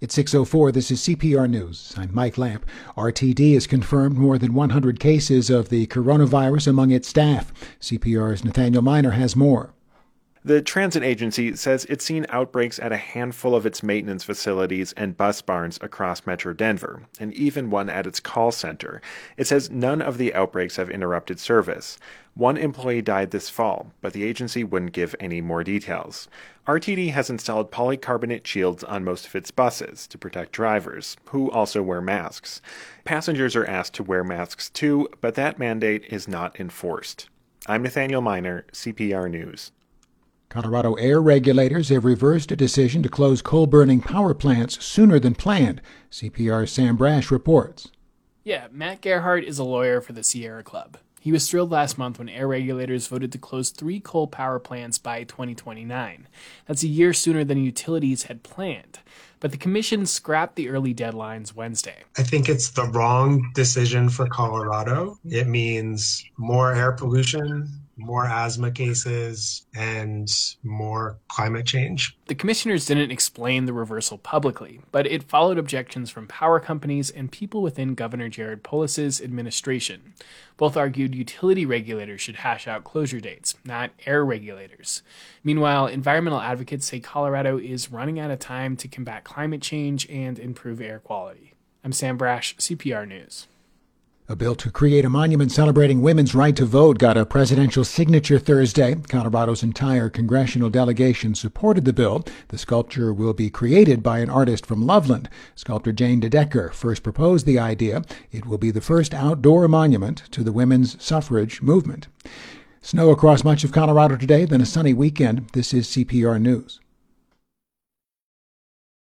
It's 6:04. This is CPR News. I'm Mike Lamp. RTD has confirmed more than 100 cases of the coronavirus among its staff. CPR's Nathaniel Miner has more. The transit agency says it's seen outbreaks at a handful of its maintenance facilities and bus barns across Metro Denver, and even one at its call center. It says none of the outbreaks have interrupted service. One employee died this fall, but the agency wouldn't give any more details. RTD has installed polycarbonate shields on most of its buses to protect drivers, who also wear masks. Passengers are asked to wear masks too, but that mandate is not enforced. I'm Nathaniel Miner, CPR News. Colorado air regulators have reversed a decision to close coal-burning power plants sooner than planned. CPR's Sam Brash reports. Yeah, Matt Gerhardt is a lawyer for the Sierra Club. He was thrilled last month when air regulators voted to close 3 coal power plants by 2029. That's a year sooner than utilities had planned. But the commission scrapped the early deadlines Wednesday. I think it's the wrong decision for Colorado. It means more air pollution, more asthma cases, and more climate change. The commissioners didn't explain the reversal publicly, but it followed objections from power companies and people within Governor Jared Polis's administration. Both argued utility regulators should hash out closure dates, not air regulators. Meanwhile, environmental advocates say Colorado is running out of time to combat climate change and improve air quality. I'm Sam Brash, CPR News. A bill to create a monument celebrating women's right to vote got a presidential signature Thursday. Colorado's entire congressional delegation supported the bill. The sculpture will be created by an artist from Loveland. Sculptor Jane DeDecker first proposed the idea. It will be the first outdoor monument to the women's suffrage movement. Snow across much of Colorado today, then a sunny weekend. This is CPR News.